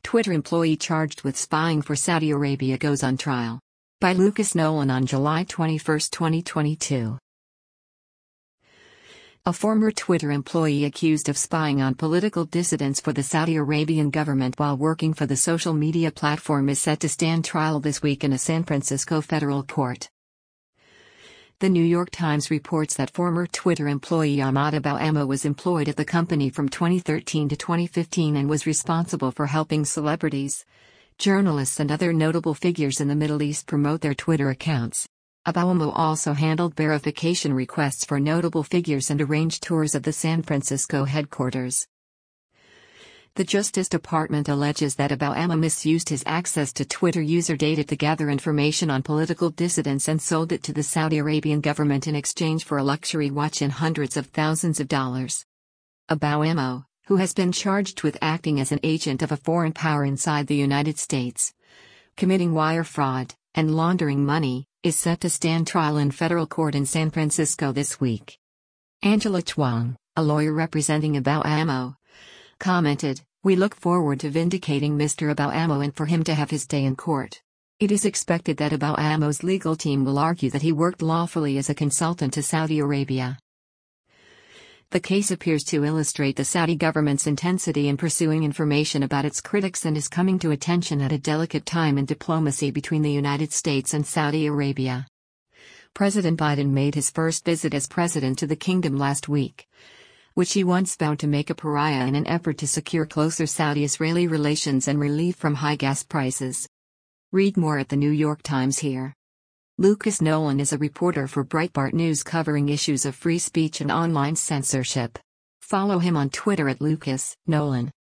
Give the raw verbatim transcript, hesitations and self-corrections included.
Twitter employee charged with spying for Saudi Arabia goes on trial. By Lucas Nolan on July twenty-first, twenty twenty-two. A former Twitter employee accused of spying on political dissidents for the Saudi Arabian government while working for the social media platform is set to stand trial this week in a San Francisco federal court. The New York Times reports that former Twitter employee Ahmad Abou-Ammo was employed at the company from twenty thirteen to twenty fifteen and was responsible for helping celebrities, journalists and other notable figures in the Middle East promote their Twitter accounts. Abou-Ammo also handled verification requests for notable figures and arranged tours of the San Francisco headquarters. The Justice Department alleges that Abou-Ammo misused his access to Twitter user data to gather information on political dissidents and sold it to the Saudi Arabian government in exchange for a luxury watch and hundreds of thousands of dollars. Abou-Ammo, who has been charged with acting as an agent of a foreign power inside the United States, committing wire fraud, and laundering money, is set to stand trial in federal court in San Francisco this week. Angela Chuang, a lawyer representing Abou-Ammo, commented, "We look forward to vindicating Mister Abou-Ammo and for him to have his day in court. It is expected that Abou-Ammo's legal team will argue that he worked lawfully as a consultant to Saudi Arabia." The case appears to illustrate the Saudi government's intensity in pursuing information about its critics and is coming to attention at a delicate time in diplomacy between the United States and Saudi Arabia. President Biden made his first visit as president to the kingdom last week, which he once vowed to make a pariah in an effort to secure closer Saudi-Israeli relations and relief from high gas prices. Read more at the New York Times here. Lucas Nolan is a reporter for Breitbart News covering issues of free speech and online censorship. Follow him on Twitter at Lucas Nolan.